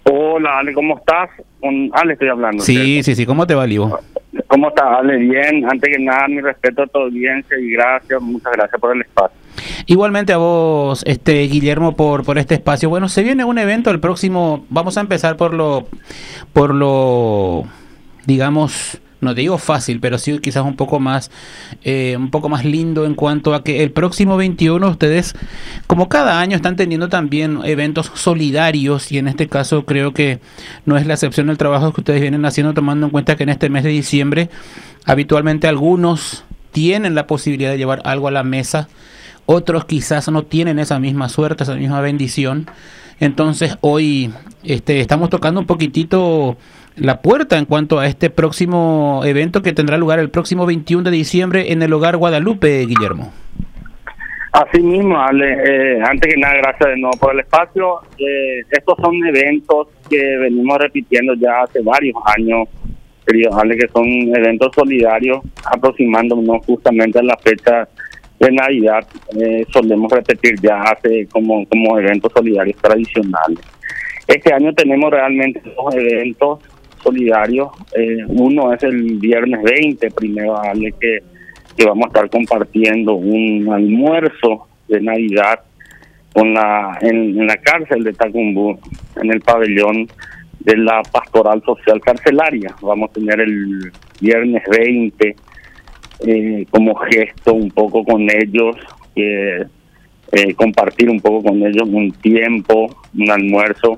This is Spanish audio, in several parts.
Hola, Ale, ¿cómo estás? Con Ale estoy hablando, Sí, ¿cierto? sí, sí, ¿cómo te va, Livo? ¿Cómo estás, Ale? Bien. Antes que nada, mi respeto a tu audiencia y gracias, muchas gracias por el espacio. Igualmente a vos, Guillermo, por este espacio. Bueno, se viene un evento el próximo, vamos a empezar por lo, digamos, no te digo fácil, pero sí quizás un poco más lindo en cuanto a que el próximo 21 ustedes, como cada año, están teniendo también eventos solidarios y en este caso creo que no es la excepción del trabajo que ustedes vienen haciendo, tomando en cuenta que en este mes de diciembre habitualmente algunos tienen la posibilidad de llevar algo a la mesa. Otros quizás no tienen esa misma suerte, esa misma bendición. Entonces hoy estamos tocando un poquitito la puerta en cuanto a este próximo evento que tendrá lugar el próximo 21 de diciembre en el Hogar Guadalupe, Guillermo. Así mismo, Ale, antes que nada, gracias de nuevo por el espacio. Estos son eventos que venimos repitiendo ya hace varios años, querido Ale, que son eventos solidarios, aproximándonos justamente a la fecha de Navidad. Solemos repetir ya hace como eventos solidarios tradicionales. Este año tenemos realmente dos eventos solidarios. Uno es el viernes 20, primero, Ale, que vamos a estar compartiendo un almuerzo de Navidad en la cárcel de Tacumbú, en el pabellón de la Pastoral Social Carcelaria. Vamos a tener el viernes 20 como gesto un poco con ellos, compartir un poco con ellos un tiempo, un almuerzo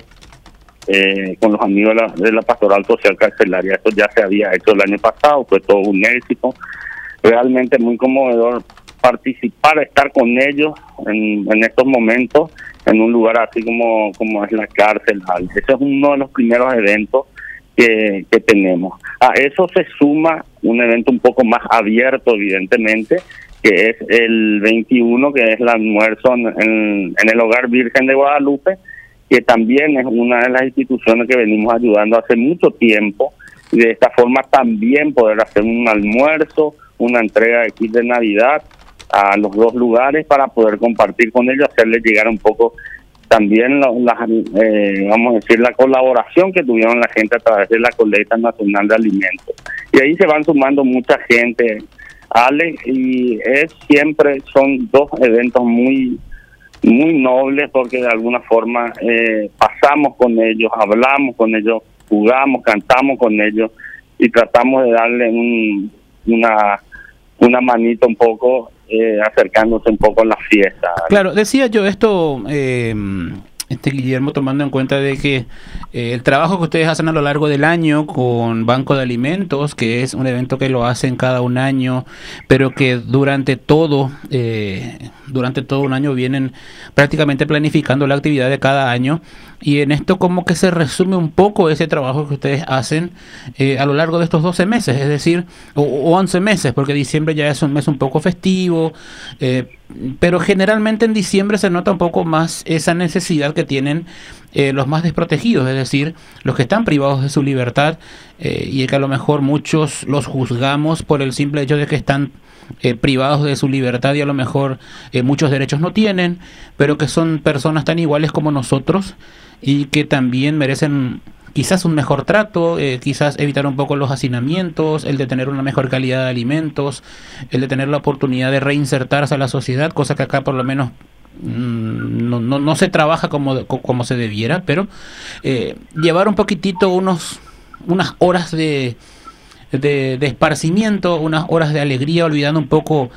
con los amigos de la Pastoral Social Carcelaria. Esto ya se había hecho el año pasado, fue todo un éxito, realmente muy conmovedor participar, estar con ellos en estos momentos, en un lugar así como es la cárcel. Ese es uno de los primeros eventos que tenemos. A eso se suma un evento un poco más abierto, evidentemente, que es el 21, que es el almuerzo en el Hogar Virgen de Guadalupe, que también es una de las instituciones que venimos ayudando hace mucho tiempo, y de esta forma también poder hacer un almuerzo, una entrega de kit de Navidad a los dos lugares para poder compartir con ellos, hacerles llegar un poco también vamos a decir, la colaboración que tuvieron la gente a través de la Colecta Nacional de Alimentos. Y ahí se van sumando mucha gente, Ale, y son dos eventos muy nobles, porque de alguna forma pasamos con ellos, hablamos con ellos, jugamos, cantamos con ellos y tratamos de darle una manita un poco, acercándose un poco a la fiesta. Claro, decía yo esto, Guillermo, tomando en cuenta de que el trabajo que ustedes hacen a lo largo del año con Banco de Alimentos, que es un evento que lo hacen cada un año, pero que durante todo un año vienen prácticamente planificando la actividad de cada año, y en esto como que se resume un poco ese trabajo que ustedes hacen a lo largo de estos 12 meses, es decir, o 11 meses, porque diciembre ya es un mes un poco festivo, pero generalmente en diciembre se nota un poco más esa necesidad que tienen los más desprotegidos, es decir, los que están privados de su libertad, y que a lo mejor muchos los juzgamos por el simple hecho de que están privados de su libertad y a lo mejor muchos derechos no tienen, pero que son personas tan iguales como nosotros y que también merecen quizás un mejor trato, quizás evitar un poco los hacinamientos, el de tener una mejor calidad de alimentos, el de tener la oportunidad de reinsertarse a la sociedad, cosa que acá por lo menos no se trabaja como se debiera, pero llevar un poquitito unas horas de esparcimiento, unas horas de alegría, olvidando un poco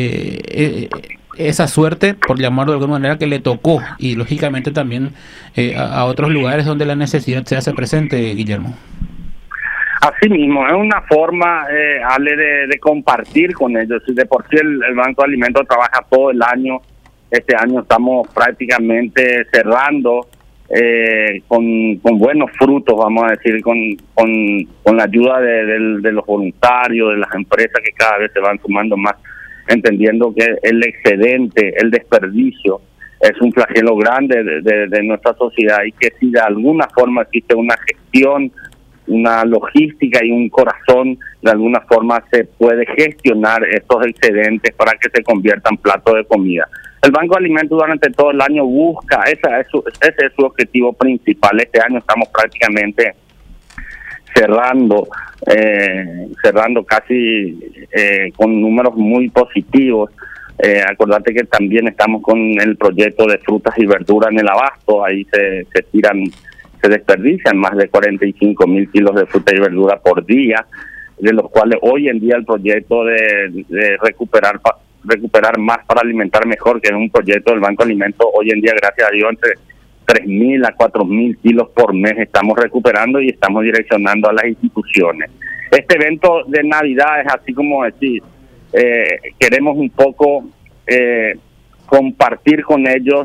esa suerte, por llamarlo de alguna manera, que le tocó, y lógicamente también a otros lugares donde la necesidad se hace presente, Guillermo. Así mismo, es una forma, Ale, de compartir con ellos. De por sí el Banco de Alimentos trabaja todo el año. Este año estamos prácticamente cerrando con buenos frutos, vamos a decir, con la ayuda de los voluntarios, de las empresas que cada vez se van sumando más, entendiendo que el excedente, el desperdicio, es un flagelo grande de nuestra sociedad, y que si de alguna forma existe una gestión, una logística y un corazón, de alguna forma se puede gestionar estos excedentes para que se conviertan en platos de comida. El Banco de Alimentos durante todo el año busca, ese es su objetivo principal. Este año estamos prácticamente cerrando casi con números muy positivos. Acordate que también estamos con el proyecto de frutas y verduras en el abasto. Ahí se desperdician más de 45.000 kilos de fruta y verdura por día, de los cuales hoy en día el proyecto de recuperar más para alimentar mejor, que es un proyecto del Banco de Alimentos, hoy en día, gracias a Dios, entre 3.000 a 4.000 kilos por mes estamos recuperando y estamos direccionando a las instituciones. Este evento de Navidad es así como decir, queremos un poco compartir con ellos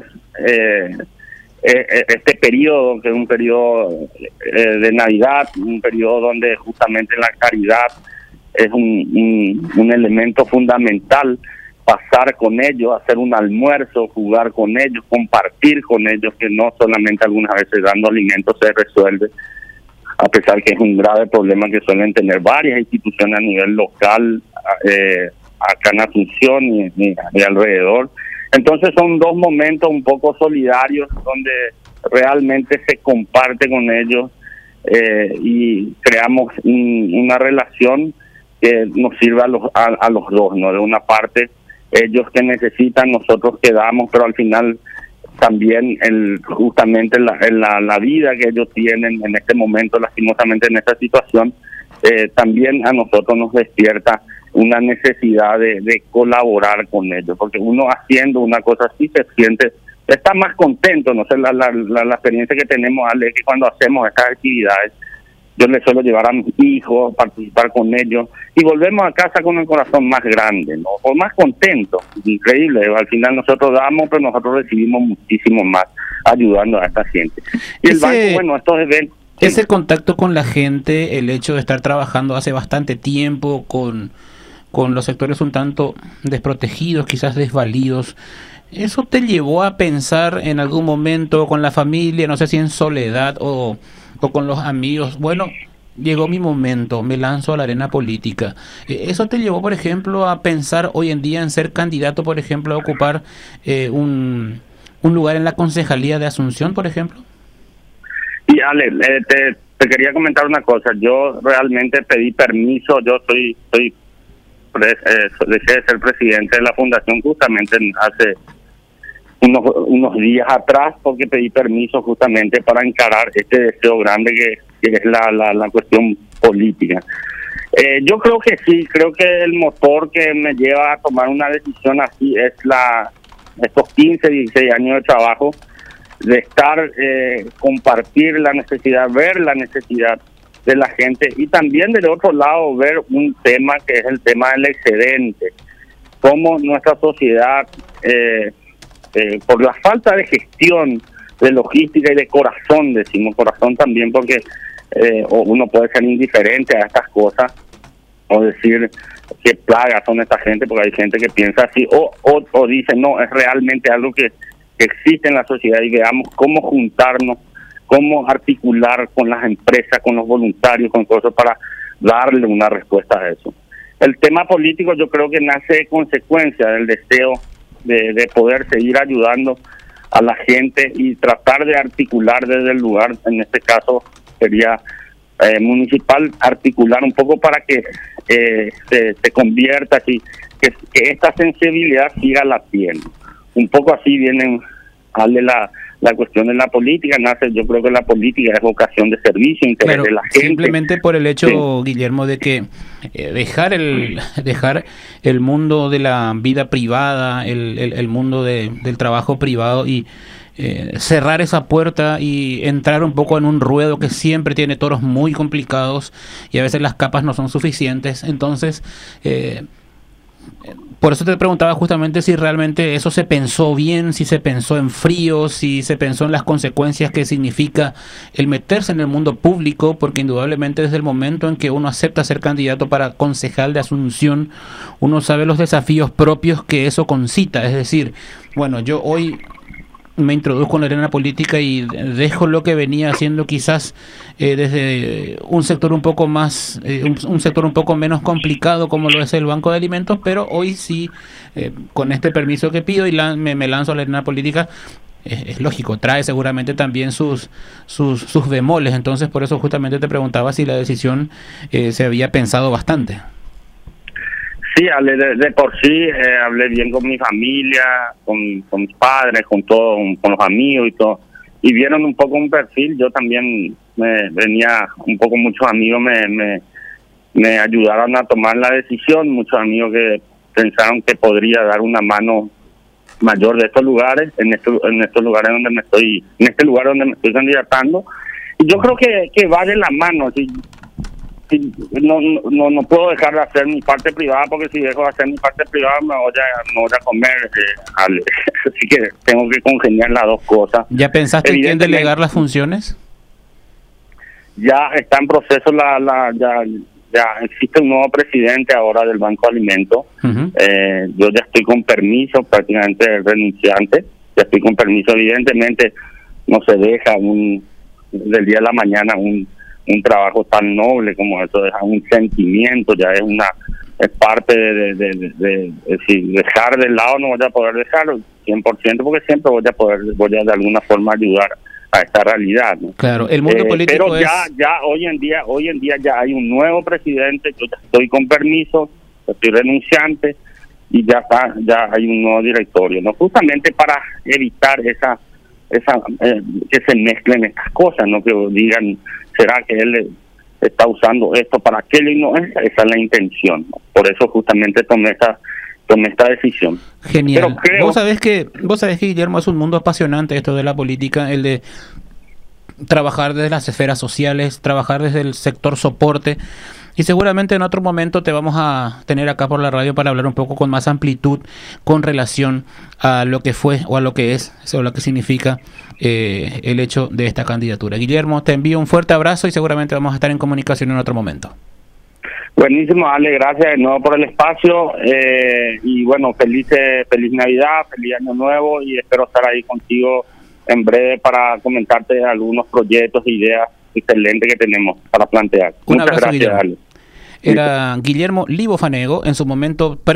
este periodo, que es un periodo de Navidad, un periodo donde justamente la caridad es un elemento fundamental. Pasar con ellos, hacer un almuerzo, jugar con ellos, compartir con ellos, que no solamente algunas veces dando alimentos se resuelve, a pesar que es un grave problema que suelen tener varias instituciones a nivel local, acá en Asunción y alrededor. Entonces son dos momentos un poco solidarios donde realmente se comparte con ellos y creamos una relación que nos sirve a los dos, ¿no? De una parte, ellos que necesitan, nosotros que damos, pero al final también justamente la vida que ellos tienen en este momento, lastimosamente en esta situación, también a nosotros nos despierta una necesidad de colaborar con ellos, porque uno haciendo una cosa así se siente, está más contento. No sé, la experiencia que tenemos, Ale, que cuando hacemos estas actividades, yo les suelo llevar a mis hijos, participar con ellos, y volvemos a casa con el corazón más grande, ¿no? O más contento. Increíble, al final nosotros damos, pero nosotros recibimos muchísimo más ayudando a esta gente. Y el banco, bueno, estos eventos... Ese contacto con la gente, el hecho de estar trabajando hace bastante tiempo con los sectores un tanto desprotegidos, quizás desvalidos, ¿eso te llevó a pensar en algún momento con la familia, no sé si en soledad o con los amigos, bueno, llegó mi momento, me lanzo a la arena política? ¿Eso te llevó, por ejemplo, a pensar hoy en día en ser candidato, por ejemplo, a ocupar un lugar en la concejalía de Asunción, por ejemplo? Y Ale, te quería comentar una cosa. Yo realmente pedí permiso. Yo dejé de ser presidente de la fundación justamente hace unos días atrás, porque pedí permiso justamente para encarar este deseo grande que es la cuestión política. Yo creo que sí, creo que el motor que me lleva a tomar una decisión así es estos 15, 16 años de trabajo, de estar, compartir la necesidad, ver la necesidad de la gente, y también del otro lado ver un tema que es el tema del excedente, cómo nuestra sociedad, por la falta de gestión, de logística y de corazón, decimos corazón también porque uno puede ser indiferente a estas cosas o decir qué plagas son esta gente, porque hay gente que piensa así o dice no, es realmente algo que existe en la sociedad, y veamos cómo juntarnos, cómo articular con las empresas, con los voluntarios, con cosas para darle una respuesta a eso. El tema político yo creo que nace de consecuencia del deseo de poder seguir ayudando a la gente y tratar de articular desde el lugar, en este caso sería municipal, articular un poco para que se convierta así, que esta sensibilidad siga latiendo. Un poco así vienen la cuestión de la política, nace, yo creo que la política es vocación de servicio, interés de la gente. Simplemente por el hecho, sí, Guillermo, de que dejar el mundo de la vida privada, el mundo del trabajo privado y cerrar esa puerta y entrar un poco en un ruedo que siempre tiene toros muy complicados y a veces las capas no son suficientes. Entonces, por eso te preguntaba justamente si realmente eso se pensó bien, si se pensó en frío, si se pensó en las consecuencias que significa el meterse en el mundo público, porque indudablemente desde el momento en que uno acepta ser candidato para concejal de Asunción, uno sabe los desafíos propios que eso concita. Es decir, bueno, yo hoy me introduzco en la arena política y dejo lo que venía haciendo quizás desde un sector un poco más, un sector un poco menos complicado como lo es el Banco de Alimentos, pero hoy sí, con este permiso que pido y me lanzo a la arena política. Es lógico, trae seguramente también sus bemoles, entonces por eso justamente te preguntaba si la decisión se había pensado bastante. Sí, hablé de por sí, hablé bien con mi familia, con mis padres, con todo, con los amigos y todo, y vieron un poco un perfil. Yo también venía un poco, muchos amigos me ayudaron a tomar la decisión, muchos amigos que pensaron que podría dar una mano mayor de estos lugares, en estos lugares donde en este lugar donde me estoy candidatando, y yo creo que va de la mano. No puedo dejar de hacer mi parte privada, porque si dejo de hacer mi parte privada no voy a comer, así que tengo que congeniar las dos cosas. ¿Ya pensaste en quién delegar las funciones? Ya está en proceso ya existe un nuevo presidente ahora del Banco de Alimentos. Yo ya estoy con permiso, prácticamente renunciante, ya estoy con permiso. Evidentemente no se deja del día a la mañana un trabajo tan noble como eso, deja un sentimiento, ya es parte de si dejar de lado no voy a poder dejarlo 100%, porque siempre voy a de alguna forma ayudar a esta realidad, ¿no? Claro, el mundo político pero ya hoy en día ya hay un nuevo presidente. Yo ya estoy con permiso, estoy renunciante, y ya hay un nuevo directorio, ¿no? Justamente para evitar que se mezclen estas cosas, no que digan, será que él está usando esto para aquello, y no, esa es la intención, ¿no? Por eso justamente tomé esta decisión. Genial. Pero vos sabés que Guillermo, es un mundo apasionante esto de la política, el de trabajar desde las esferas sociales, trabajar desde el sector soporte, y seguramente en otro momento te vamos a tener acá por la radio para hablar un poco con más amplitud con relación a lo que fue o a lo que es o lo que significa el hecho de esta candidatura. Guillermo, te envío un fuerte abrazo y seguramente vamos a estar en comunicación en otro momento. Buenísimo, Ale, gracias de nuevo por el espacio, y bueno, feliz Navidad, feliz Año Nuevo, y espero estar ahí contigo en breve para comentarte algunos proyectos e ideas excelentes que tenemos para plantear. Un Muchas abrazo, gracias, Guillermo. Ale. Era Guillermo Livo Fanego, en su momento